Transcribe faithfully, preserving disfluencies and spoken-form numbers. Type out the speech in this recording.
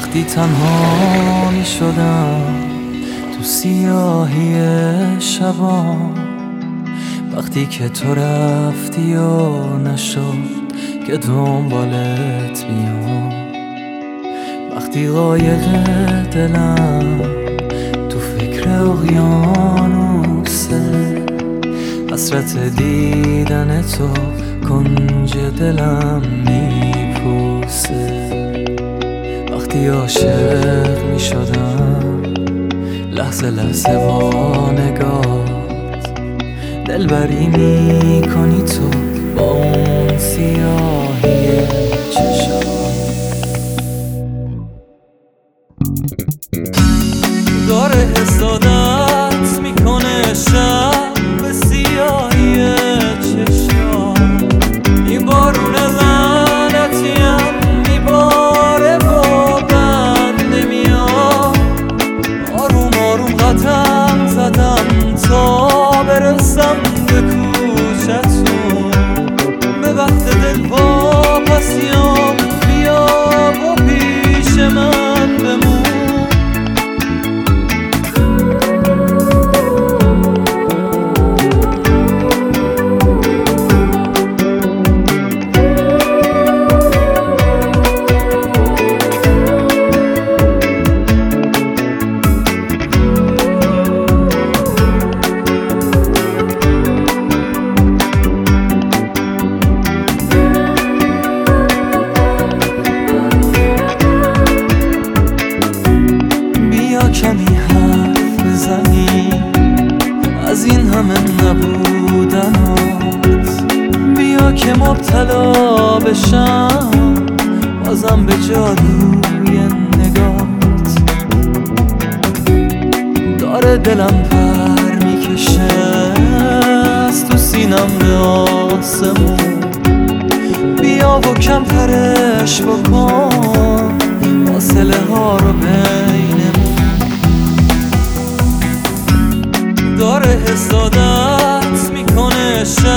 وقتی تنها می شدم تو سیاهی شبا، وقتی که تو رفتی و نشد که دنبالت بیام، وقتی قایق دلم تو فکر اقیانوسه، حسرت دیدن تو کنج دلم میپوسه. وقتی عاشق می شدم لحظه لحظه با نگات، دلبری می کنی تو با اون سیاهی چشات. داره حسادت میکنه شب به سیاهی چشات، این بارون لعنتیم میباره و بند نمیاد. آروم آروم قدم زدم تا برسم به کوچتون، به وقت دل واپسیام بیا و پیش من بمون. کمی حرف بزنی از این همه نبودنات، بیا که مبتلا بشم بازم به جادوی نگات. داره دلم پر میکشه از تو سینم به آسمون، بیا و کم ترش بکن فاصله ها رو بینمون. داره حسادت میکنه شب